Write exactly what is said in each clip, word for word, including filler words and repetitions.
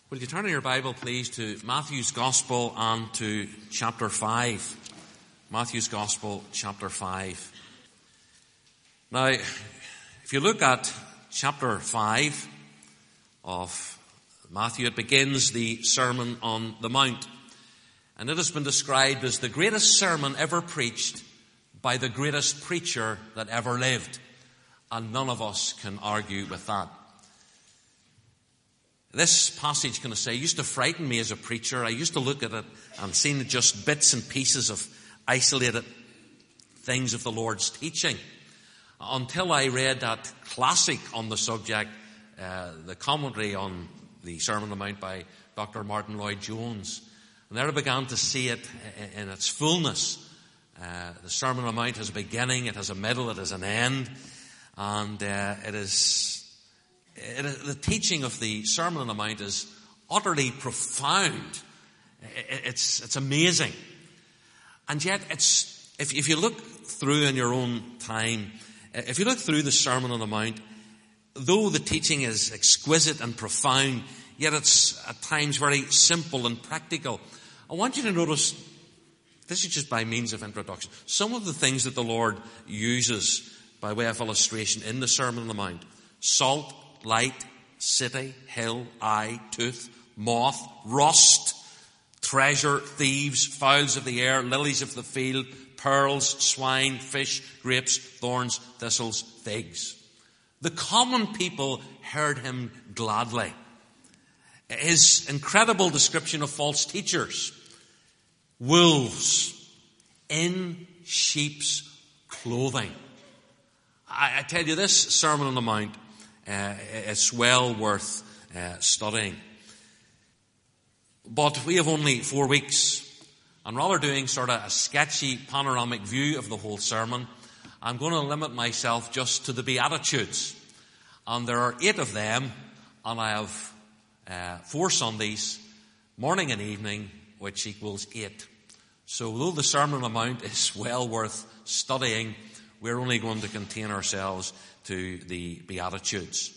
Will you turn in your Bible, please, to Matthew's Gospel and to chapter five. Matthew's Gospel, chapter five. Now, if you look at chapter five of Matthew, it begins the Sermon on the Mount. And it has been described as the greatest sermon ever preached by the greatest preacher that ever lived. And none of us can argue with that. This passage, can I say, used to frighten me as a preacher. I used to look at it and see just bits and pieces of isolated things of the Lord's teaching. Until I read that classic on the subject, uh, the commentary on the Sermon on the Mount by Doctor Martin Lloyd-Jones. And there I began to see it in its fullness. Uh, the Sermon on the Mount has a beginning, it has a middle, it has an end. And uh, it is... It, the teaching of the Sermon on the Mount is utterly profound. It, it's, it's amazing. And yet, it's, if, if you look through in your own time, if you look through the Sermon on the Mount, though the teaching is exquisite and profound, yet it's at times very simple and practical. I want you to notice, this is just by means of introduction, some of the things that the Lord uses by way of illustration in the Sermon on the Mount. Salt, light, city, hill, eye, tooth, moth, rust, treasure, thieves, fowls of the air, lilies of the field, pearls, swine, fish, grapes, thorns, thistles, figs. The common people heard him gladly. His incredible description of false teachers. Wolves in sheep's clothing. I, I tell you, this Sermon on the Mount, Uh, it's well worth uh, studying. But we have only four weeks. And rather doing sort of a sketchy panoramic view of the whole sermon, I'm going to limit myself just to the Beatitudes. And there are eight of them, and I have uh, four Sundays, morning and evening, which equals eight. So though the Sermon on the Mount is well worth studying, we're only going to contain ourselves to the Beatitudes.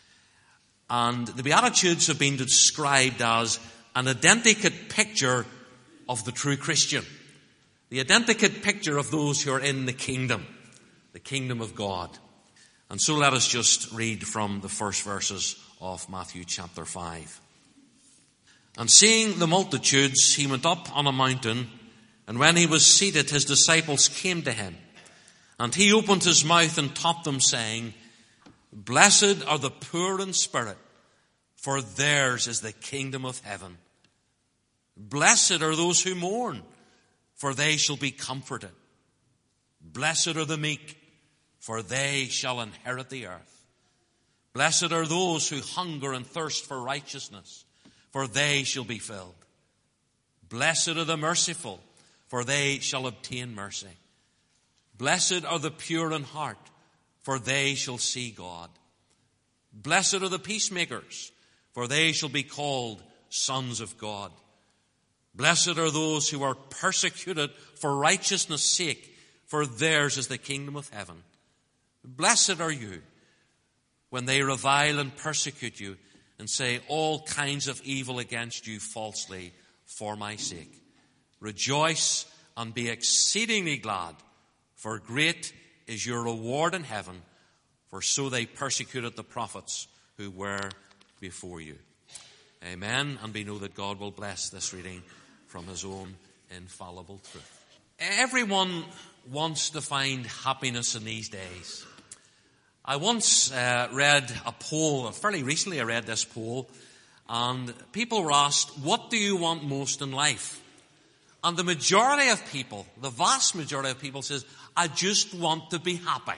And the Beatitudes have been described as an identikit picture of the true Christian. The identikit picture of those who are in the kingdom, the kingdom of God. And so let us just read from the first verses of Matthew chapter five. And seeing the multitudes, he went up on a mountain, and when he was seated, his disciples came to him. And he opened his mouth and taught them, saying, Blessed are the poor in spirit, for theirs is the kingdom of heaven. Blessed are those who mourn, for they shall be comforted. Blessed are the meek, for they shall inherit the earth. Blessed are those who hunger and thirst for righteousness, for they shall be filled. Blessed are the merciful, for they shall obtain mercy. Blessed are the pure in heart, for they shall see God. Blessed are the peacemakers, for they shall be called sons of God. Blessed are those who are persecuted for righteousness' sake, for theirs is the kingdom of heaven. Blessed are you when they revile and persecute you and say all kinds of evil against you falsely for my sake. Rejoice and be exceedingly glad, for great is your reward in heaven, for so they persecuted the prophets who were before you. Amen. And we know that God will bless this reading from his own infallible truth. Everyone wants to find happiness in these days. I once uh, read a poll, fairly recently I read this poll, and people were asked, what do you want most in life? And the majority of people, the vast majority of people says, I just want to be happy.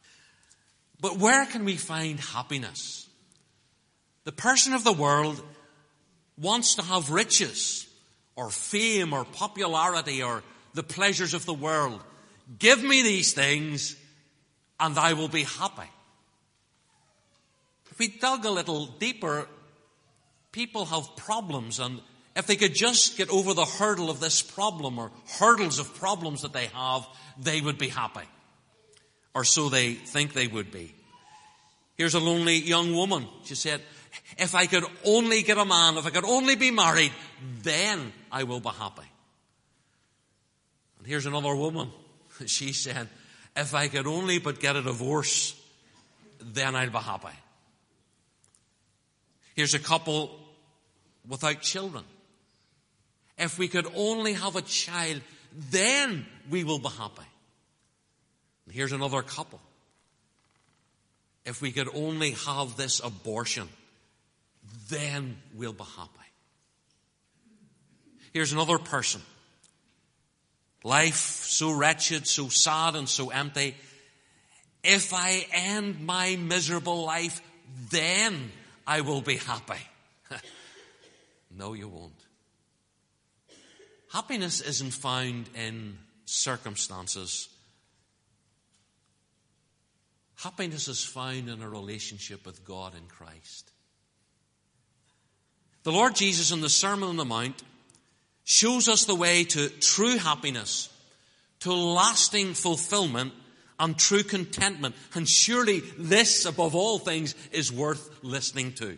But where can we find happiness? The person of the world wants to have riches or fame or popularity or the pleasures of the world. Give me these things and I will be happy. If we dug a little deeper, people have problems, and if they could just get over the hurdle of this problem or hurdles of problems that they have, they would be happy. Or so they think they would be. Here's a lonely young woman. She said, if I could only get a man, if I could only be married, then I will be happy. And here's another woman. She's saying, if I could only but get a divorce, then I'll be happy. Here's a couple without children. If we could only have a child, then we will be happy. And here's another couple. If we could only have this abortion, then we'll be happy. Here's another person. Life so wretched, so sad, and so empty. If I end my miserable life, then I will be happy. No, you won't. Happiness isn't found in circumstances. Happiness is found in a relationship with God in Christ. The Lord Jesus in the Sermon on the Mount shows us the way to true happiness, to lasting fulfillment and true contentment. And surely this, above all things, is worth listening to.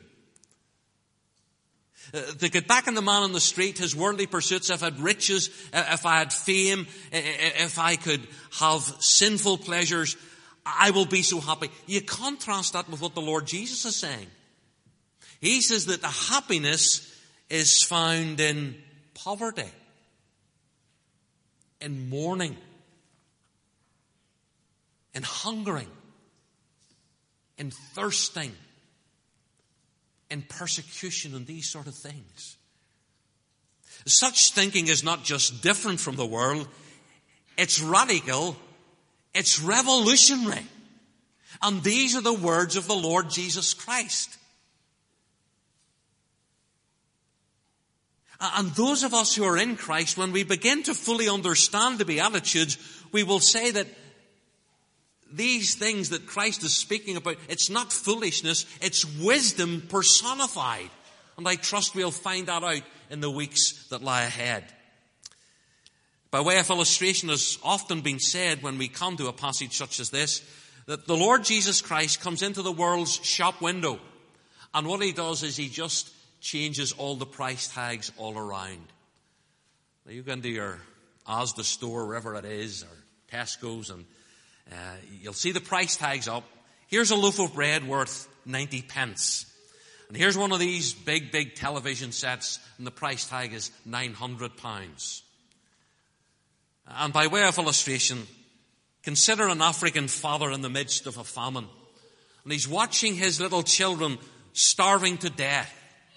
Uh, to get back on the man on the street, his worldly pursuits, if I had riches, if I had fame, if I could have sinful pleasures, I will be so happy. You contrast that with what the Lord Jesus is saying. He says that the happiness is found in poverty, in mourning, in hungering, in thirsting, in persecution, and these sort of things. Such thinking is not just different from the world, it's radical, it's revolutionary. And these are the words of the Lord Jesus Christ. And those of us who are in Christ, when we begin to fully understand the Beatitudes, we will say that these things that Christ is speaking about, it's not foolishness, it's wisdom personified. And I trust we'll find that out in the weeks that lie ahead. By way of illustration, has often been said when we come to a passage such as this, that the Lord Jesus Christ comes into the world's shop window, and what he does is he just changes all the price tags all around. Now you go into your Asda store, wherever it is, or Tesco's, and uh, you'll see the price tags up. Here's a loaf of bread worth ninety pence. And here's one of these big, big television sets, and the price tag is nine hundred pounds. And by way of illustration, consider an African father in the midst of a famine. And he's watching his little children starving to death.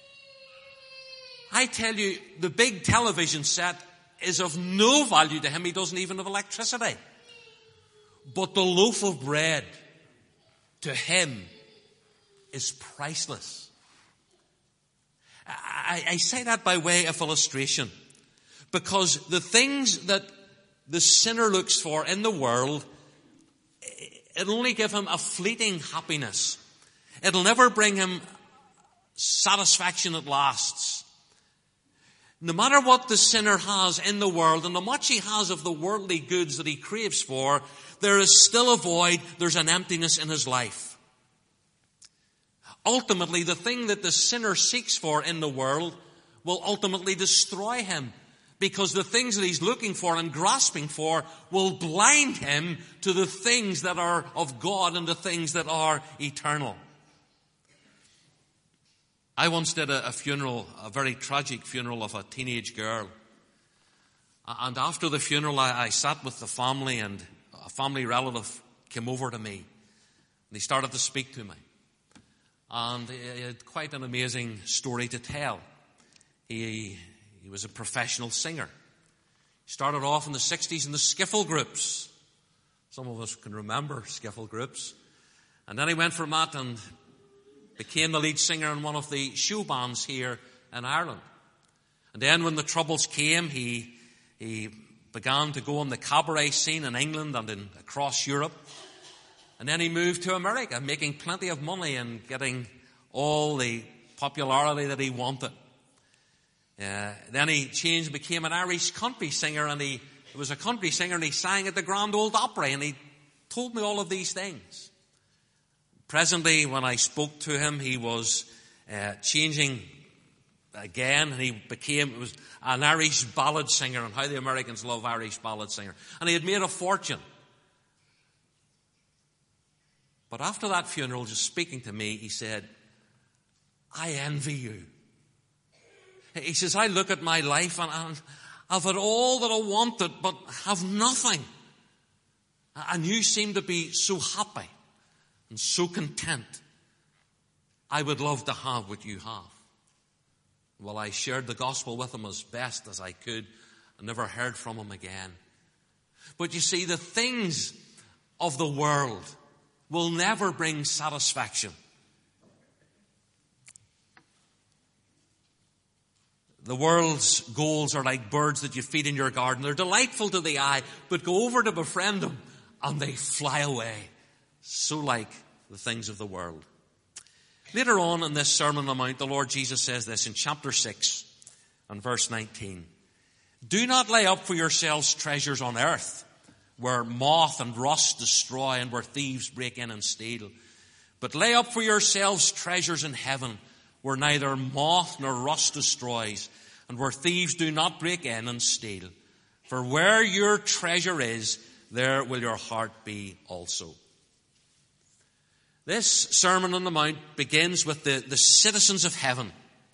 I tell you, the big television set is of no value to him. He doesn't even have electricity. But the loaf of bread, to him, is priceless. I, I say that by way of illustration, because the things that the sinner looks for in the world, it'll only give him a fleeting happiness. It'll never bring him satisfaction that lasts. No matter what the sinner has in the world and how much he has of the worldly goods that he craves for, there is still a void, there's an emptiness in his life. Ultimately, the thing that the sinner seeks for in the world will ultimately destroy him, because the things that he's looking for and grasping for will blind him to the things that are of God and the things that are eternal. I once did a, a funeral, a very tragic funeral of a teenage girl. And after the funeral, I, I sat with the family, and a family relative came over to me. And he started to speak to me. And he had quite an amazing story to tell. He, he was a professional singer. He started off in the sixties in the skiffle groups. Some of us can remember skiffle groups. And then he went from that and became the lead singer in one of the show bands here in Ireland. And then when the troubles came, he he began to go on the cabaret scene in England and in, across Europe. And then he moved to America, making plenty of money and getting all the popularity that he wanted. Uh, then he changed, became an Irish country singer, and he, he was a country singer, and he sang at the Grand Ole Opry, and he told me all of these things. Presently, when I spoke to him, he was uh, changing again, and he became it was an Irish ballad singer, and how the Americans love Irish ballad singer. And he had made a fortune. But after that funeral, just speaking to me, he said, I envy you. He says, I look at my life and, and I've had all that I wanted, but have nothing. And you seem to be so happy and so content. I would love to have what you have. Well, I shared the gospel with him as best as I could. I never heard from him again. But you see, the things of the world will never bring satisfaction. The world's goals are like birds that you feed in your garden. They're delightful to the eye, but go over to befriend them and they fly away. So like the things of the world. Later on in this Sermon on the Mount, the Lord Jesus says this in chapter six and verse nineteen. Do not lay up for yourselves treasures on earth, where moth and rust destroy and where thieves break in and steal. But lay up for yourselves treasures in heaven, where neither moth nor rust destroys, and where thieves do not break in and steal. For where your treasure is, there will your heart be also. This Sermon on the Mount begins with the, the citizens of heaven.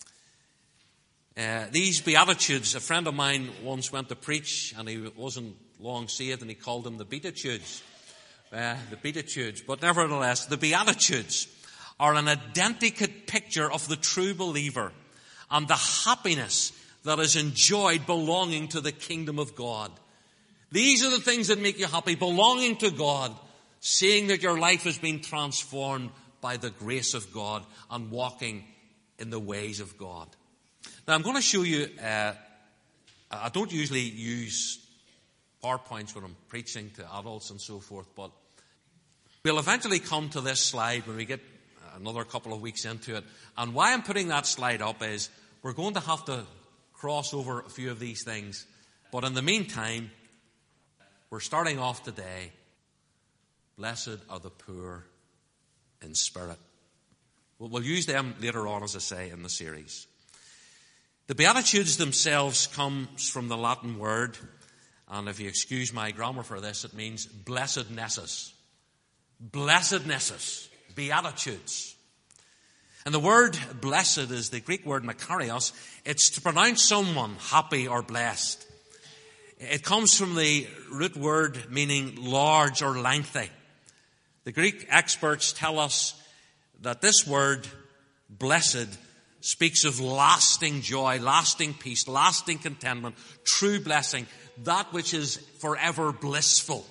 Uh, these Beatitudes, a friend of mine once went to preach, and he wasn't long saved, and he called them the Beatitudes. Uh, the Beatitudes. But nevertheless, the Beatitudes are an identical picture of the true believer and the happiness that is enjoyed belonging to the kingdom of God. These are the things that make you happy, belonging to God, seeing that your life has been transformed by the grace of God and walking in the ways of God. Now I'm going to show you, uh, I don't usually use PowerPoints when I'm preaching to adults and so forth, but we'll eventually come to this slide when we get another couple of weeks into it. And why I'm putting that slide up is we're going to have to cross over a few of these things. But in the meantime, we're starting off today. Blessed are the poor in spirit. We'll use them later on, as I say, in the series. The Beatitudes themselves comes from the Latin word, and if you excuse my grammar for this, it means blessednesses. Blessednesses. Beatitudes. And the word blessed is the Greek word makarios. It's to pronounce someone happy or blessed. It comes from the root word meaning large or lengthy. The Greek experts tell us that this word, blessed, speaks of lasting joy, lasting peace, lasting contentment, true blessing, that which is forever blissful.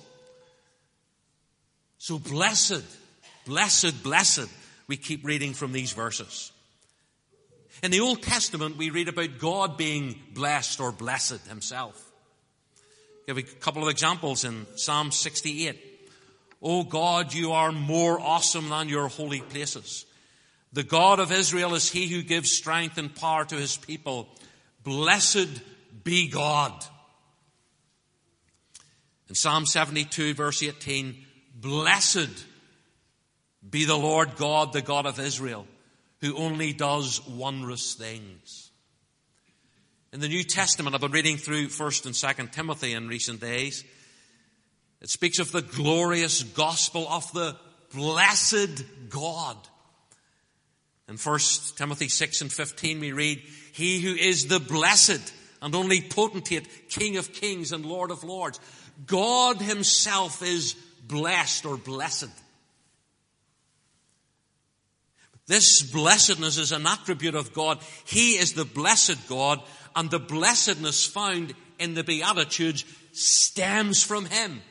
So blessed, blessed, blessed, we keep reading from these verses. In the Old Testament, we read about God being blessed or blessed himself. I'll give you a couple of examples in Psalm sixty-eight. O God, you are more awesome than your holy places. The God of Israel is he who gives strength and power to his people. Blessed be God. In Psalm seventy-two, verse eighteen, blessed be the Lord God, the God of Israel, who only does wondrous things. In the New Testament, I've been reading through First and Second Timothy in recent days. It speaks of the glorious gospel of the blessed God. In First Timothy six and fifteen we read, he who is the blessed and only potentate, King of kings and Lord of lords. God himself is blessed or blessed. This blessedness is an attribute of God. He is the blessed God, and the blessedness found in the Beatitudes stems from him.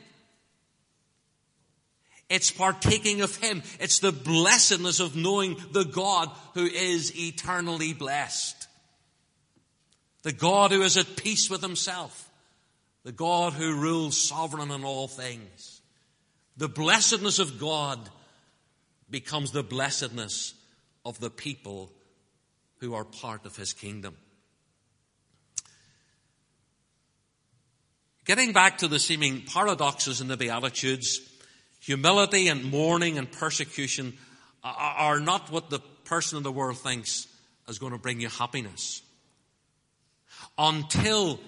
It's partaking of him. It's the blessedness of knowing the God who is eternally blessed. The God who is at peace with himself. The God who rules sovereign in all things. The blessedness of God becomes the blessedness of the people who are part of his kingdom. Getting back to the seeming paradoxes in the Beatitudes, humility and mourning and persecution are not what the person in the world thinks is going to bring you happiness. Until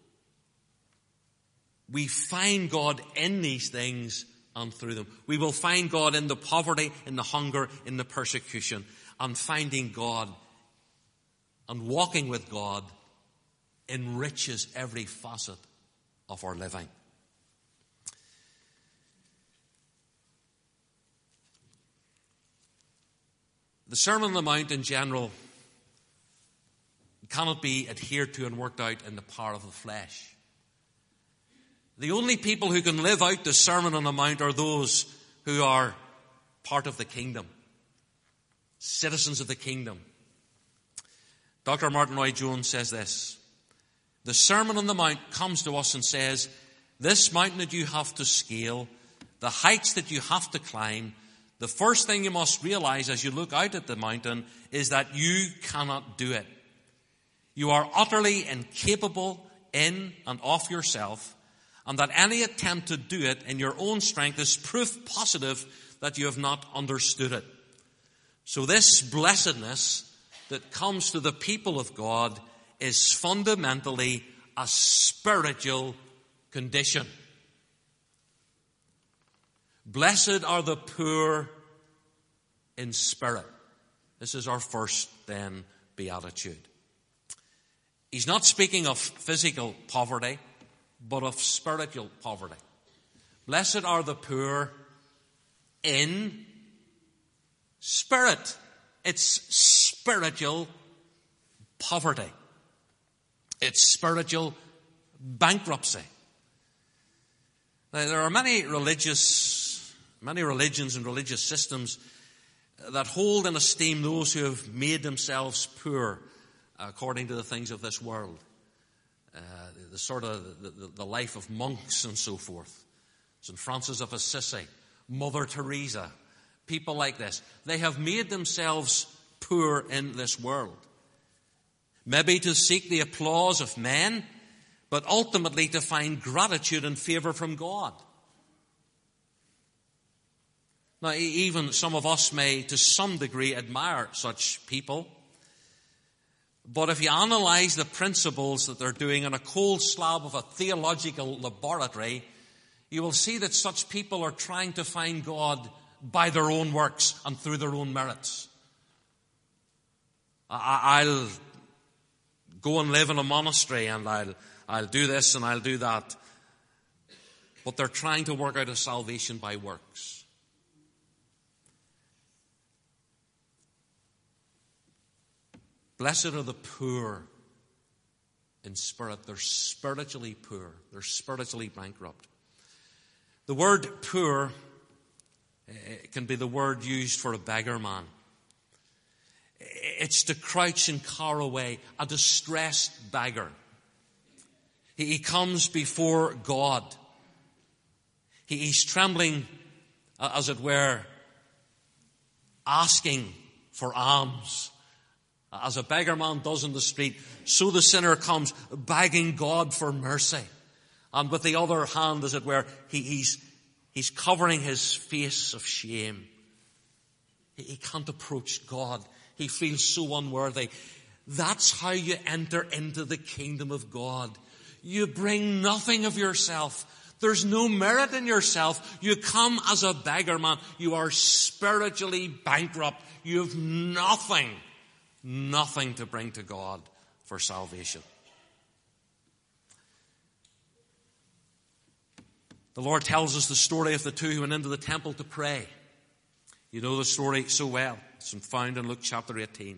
we find God in these things and through them. We will find God in the poverty, in the hunger, in the persecution. And finding God and walking with God enriches every facet of our living. The Sermon on the Mount in general cannot be adhered to and worked out in the power of the flesh. The only people who can live out the Sermon on the Mount are those who are part of the kingdom, citizens of the kingdom. Doctor Martin Lloyd-Jones says this: the Sermon on the Mount comes to us and says, this mountain that you have to scale, the heights that you have to climb, the first thing you must realize as you look out at the mountain is that you cannot do it. You are utterly incapable in and of yourself, and that any attempt to do it in your own strength is proof positive that you have not understood it. So this blessedness that comes to the people of God is fundamentally a spiritual condition. Blessed are the poor in spirit. This is our first, then, beatitude. He's not speaking of physical poverty, but of spiritual poverty. Blessed are the poor in spirit. It's spiritual poverty. It's spiritual bankruptcy. Now, there are many religious, many religions and religious systems that hold in esteem those who have made themselves poor according to the things of this world. Uh, the sort of the, the, the life of monks and so forth. Saint Francis of Assisi, Mother Teresa, people like this. They have made themselves poor in this world. Maybe to seek the applause of men, but ultimately to find gratitude and favor from God. Now, even some of us may, to some degree, admire such people. But if you analyze the principles that they're doing in a cold slab of a theological laboratory, you will see that such people are trying to find God by their own works and through their own merits. I'll go and live in a monastery and I'll, I'll do this and I'll do that. But they're trying to work out a salvation by works. Blessed are the poor in spirit. They're spiritually poor. They're spiritually bankrupt. The word poor can be the word used for a beggar man. It's to crouch and cower away, a distressed beggar. He comes before God. He's trembling, as it were, asking for alms. As a beggar man does in the street, so the sinner comes begging God for mercy. And with the other hand, as it were, he, he's, he's covering his face of shame. He, he can't approach God. He feels so unworthy. That's how you enter into the kingdom of God. You bring nothing of yourself. There's no merit in yourself. You come as a beggar man. You are spiritually bankrupt. You have nothing. Nothing to bring to God for salvation. The Lord tells us the story of the two who went into the temple to pray. You know the story so well. It's found in Luke chapter eighteen.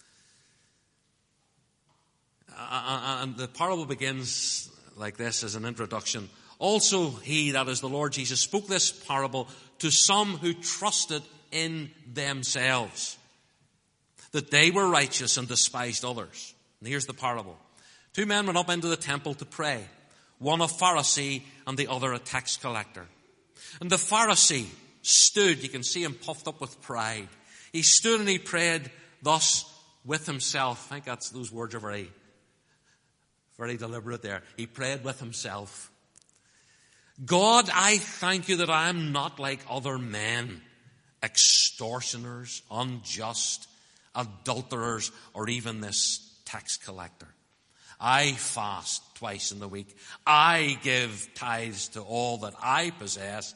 And the parable begins like this as an introduction. Also he, that is the Lord Jesus, spoke this parable to some who trusted in themselves, that they were righteous and despised others. And here's the parable. Two men went up into the temple to pray, one a Pharisee and the other a tax collector. And the Pharisee stood, you can see him puffed up with pride. He stood and he prayed thus with himself. I think that's, those words are very, very deliberate there. He prayed with himself. God, I thank you that I am not like other men, extortioners, unjust, adulterers, or even this tax collector. I fast twice in the week. I give tithes to all that I possess.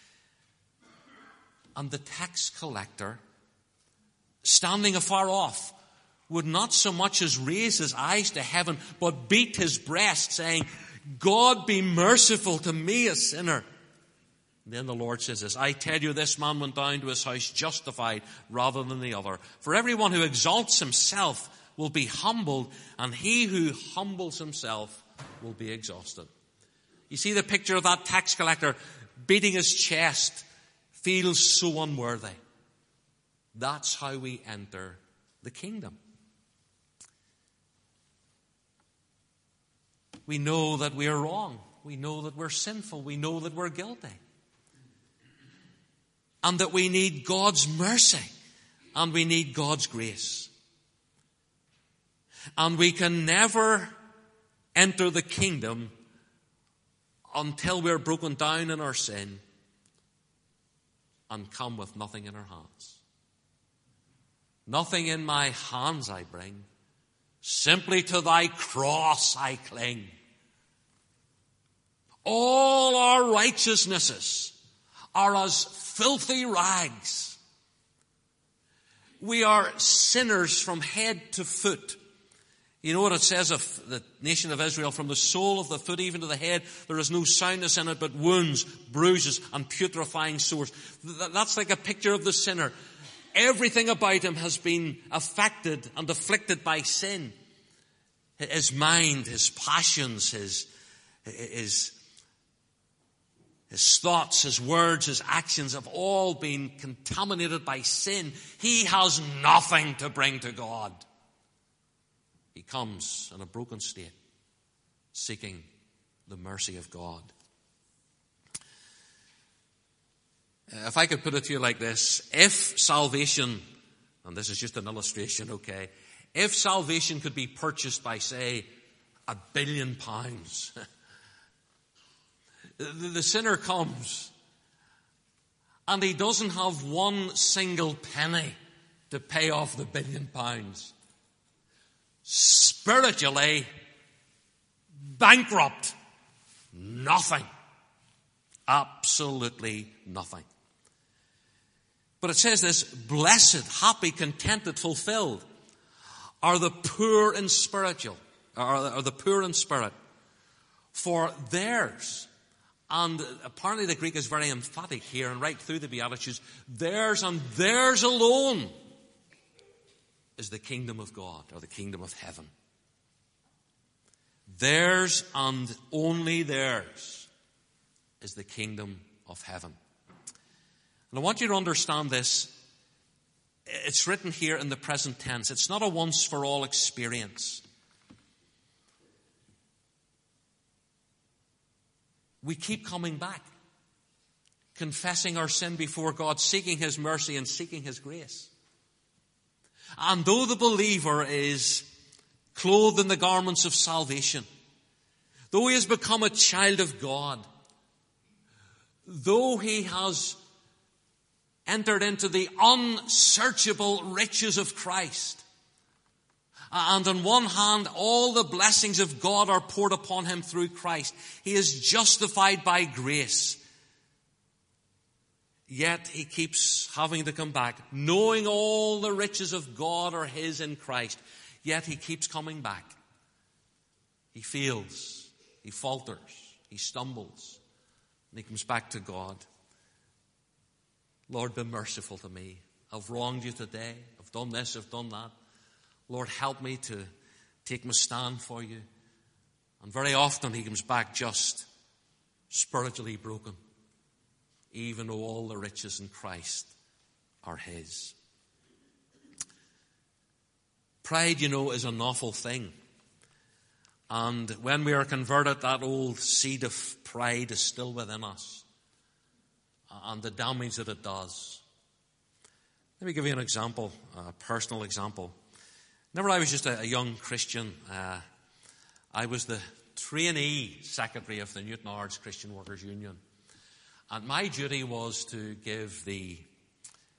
And the tax collector, standing afar off, would not so much as raise his eyes to heaven, but beat his breast, saying, God, be merciful to me, a sinner. And then the Lord says this, I tell you, this man went down to his house justified rather than the other. For everyone who exalts himself will be humbled, and he who humbles himself will be exalted. You see the picture of that tax collector beating his chest, feels so unworthy. That's how we enter the kingdom. We know that we are wrong. We know that we're sinful. We know that we're guilty. And that we need God's mercy. And we need God's grace. And we can never enter the kingdom until we're broken down in our sin and come with nothing in our hands. Nothing in my hands I bring. Simply to thy cross I cling. All our righteousnesses are as filthy rags. We are sinners from head to foot. You know what it says of the nation of Israel? From the sole of the foot even to the head, there is no soundness in it but wounds, bruises, and putrefying sores. That's like a picture of the sinner. Everything about him has been affected and afflicted by sin. His mind, his passions, his, his, his thoughts, his words, his actions have all been contaminated by sin. He has nothing to bring to God. He comes in a broken state, seeking the mercy of God. If I could put it to you like this, if salvation, and this is just an illustration, okay, if salvation could be purchased by, say, a billion pounds, the, the sinner comes and he doesn't have one single penny to pay off the billion pounds. Spiritually bankrupt. Nothing. Absolutely nothing. But it says this, blessed, happy, contented, fulfilled are the poor in spiritual, are the poor in spirit, for theirs, and apparently the Greek is very emphatic here and right through the Beatitudes, theirs and theirs alone is the kingdom of God, or the kingdom of heaven. Theirs and only theirs is the kingdom of heaven. And I want you to understand this. It's written here in the present tense. It's not a once-for-all experience. We keep coming back, confessing our sin before God, seeking His mercy and seeking His grace. And though the believer is clothed in the garments of salvation, though he has become a child of God, though he has entered into the unsearchable riches of Christ, and on one hand, all the blessings of God are poured upon him through Christ, he is justified by grace. Yet he keeps having to come back, knowing all the riches of God are his in Christ. Yet he keeps coming back. He fails, he falters, he stumbles, and he comes back to God. Lord, be merciful to me. I've wronged you today. I've done this, I've done that. Lord, help me to take my stand for you. And very often he comes back just spiritually broken, even though all the riches in Christ are his. Pride, you know, is an awful thing. And when we are converted, that old seed of pride is still within us. And the damage that it does. Let me give you an example, a personal example. Whenever I was just a, a young Christian, uh, I was the trainee secretary of the Newton Ards Christian Workers Union. And my duty was to give the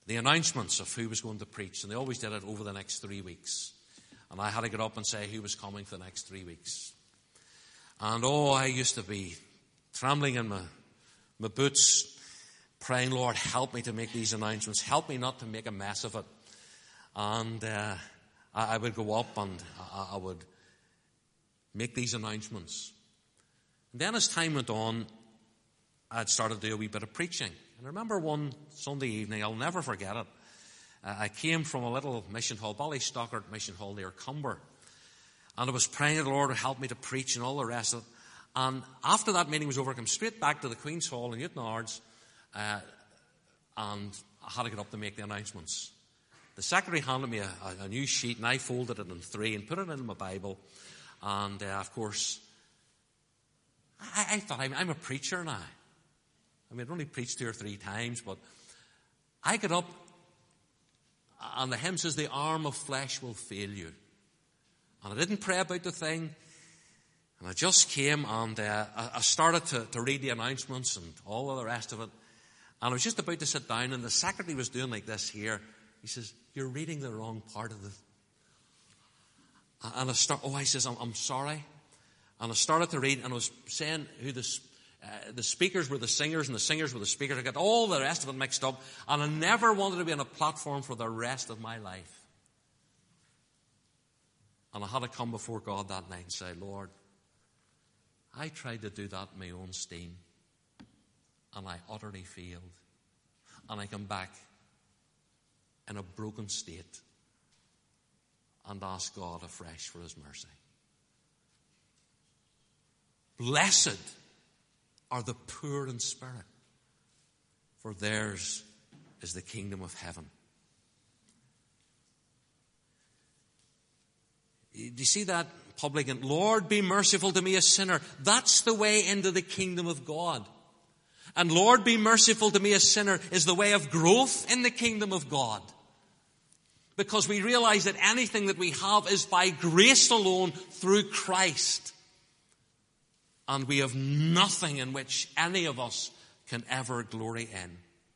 the announcements of who was going to preach, and they always did it over the next three weeks. And I had to get up and say who was coming for the next three weeks. And oh, I used to be trembling in my, my boots, praying, Lord, help me to make these announcements. Help me not to make a mess of it. And uh, I, I would go up and I, I would make these announcements. And then as time went on, I'd started to do a wee bit of preaching. And I remember one Sunday evening, I'll never forget it. Uh, I came from a little mission hall, Ballystockart Mission Hall near Cumber. And I was praying that the Lord would help me to preach and all the rest of it. And after that meeting was over, I came straight back to the Queen's Hall in Newtownards, uh, and I had to get up to make the announcements. The secretary handed me a, a, a new sheet, and I folded it in three and put it in my Bible. And, uh, of course, I, I thought, I'm, I'm a preacher now. I mean, I'd only preached two or three times, but I got up, and the hymn says, the arm of flesh will fail you. And I didn't pray about the thing. And I just came and uh, I started to, to read the announcements and all of the rest of it. And I was just about to sit down, and the secretary was doing like this here. He says, you're reading the wrong part of the... And I start, oh, I says, I'm, I'm sorry. And I started to read, and I was saying who the, uh, the speakers were the singers and the singers were the speakers. I got all the rest of it mixed up. And I never wanted to be on a platform for the rest of my life. And I had to come before God that night and say, Lord, I tried to do that in my own steam, and I utterly failed. And I come back in a broken state and ask God afresh for his mercy. Blessed are the poor in spirit, for theirs is the kingdom of heaven. Do you see that publican? Lord, be merciful to me, a sinner. That's the way into the kingdom of God. And Lord, be merciful to me, a sinner, is the way of growth in the kingdom of God. Because we realize that anything that we have is by grace alone through Christ. And we have nothing in which any of us can ever glory in.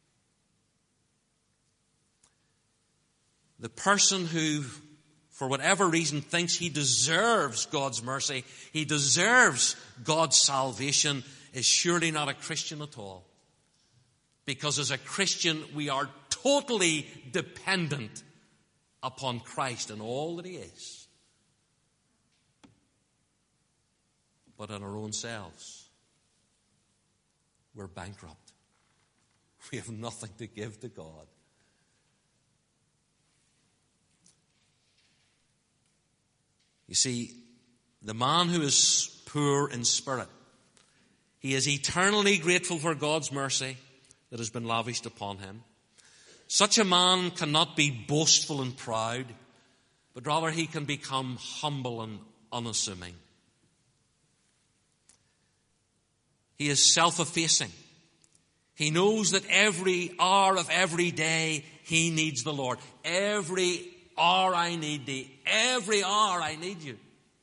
The person who, for whatever reason, thinks he deserves God's mercy, he deserves God's salvation, is surely not a Christian at all. Because as a Christian, we are totally dependent upon Christ and all that he is. But in our own selves, we're bankrupt. We have nothing to give to God. You see, the man who is poor in spirit, he is eternally grateful for God's mercy that has been lavished upon him. Such a man cannot be boastful and proud, but rather he can become humble and unassuming. He is self-effacing. He knows that every hour of every day he needs the Lord. Every hour I need thee. Every hour I need you.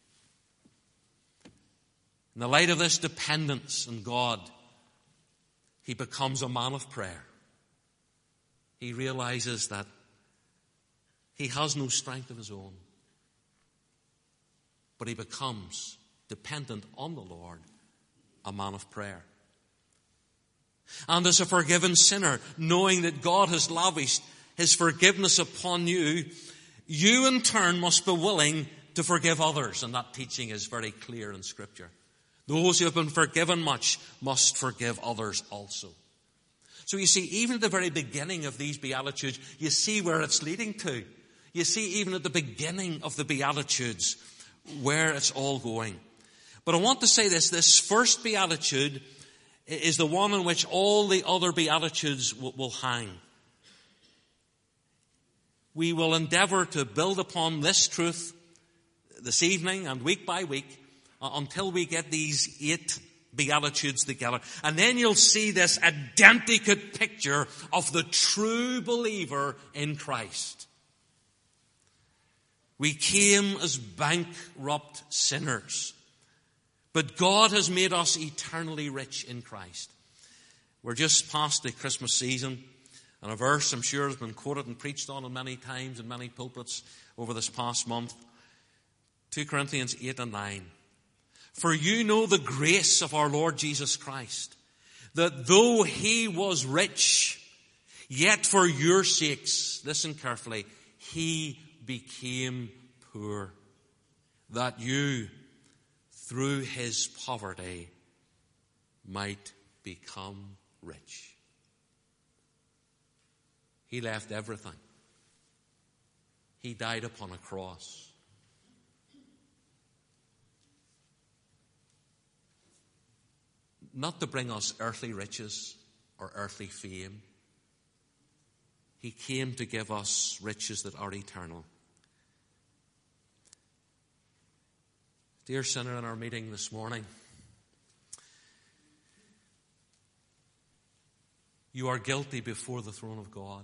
In the light of this dependence on God, he becomes a man of prayer. He realizes that he has no strength of his own, but he becomes dependent on the Lord, a man of prayer. And as a forgiven sinner, knowing that God has lavished his forgiveness upon you, you in turn must be willing to forgive others. And that teaching is very clear in Scripture. Those who have been forgiven much must forgive others also. So you see, even at the very beginning of these Beatitudes, you see where it's leading to. You see, even at the beginning of the Beatitudes, where it's all going. But I want to say this, this first Beatitude is the one in which all the other Beatitudes will, will hang. We will endeavor to build upon this truth this evening and week by week until we get these eight Beatitudes together. And then you'll see this identical picture of the true believer in Christ. We came as bankrupt sinners, but God has made us eternally rich in Christ. We're just past the Christmas season, And a verse I'm sure has been quoted and preached on many times in many pulpits over this past month. Second Corinthians eight and nine. For you know the grace of our Lord Jesus Christ, that though he was rich, yet for your sakes, listen carefully, he became poor, that you, through his poverty, might become rich. He left everything. He died upon a cross. Not to bring us earthly riches or earthly fame. He came to give us riches that are eternal. Dear sinner, in our meeting this morning, you are guilty before the throne of God.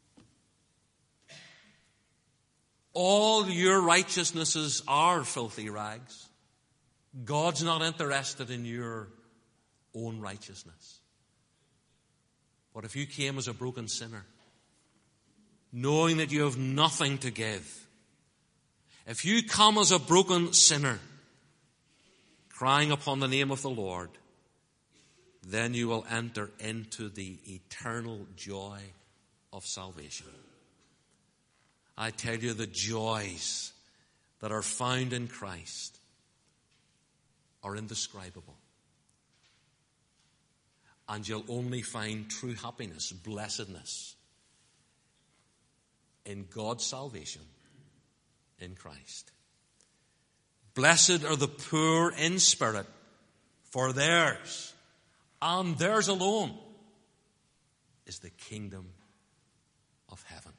All your righteousnesses are filthy rags. God's not interested in your own righteousness. But if you came as a broken sinner, knowing that you have nothing to give, if you come as a broken sinner, crying upon the name of the Lord, then you will enter into the eternal joy of salvation. I tell you, the joys that are found in Christ are indescribable. And you'll only find true happiness, blessedness in God's salvation in Christ. Blessed are the poor in spirit, for theirs, and theirs alone, is the kingdom of heaven.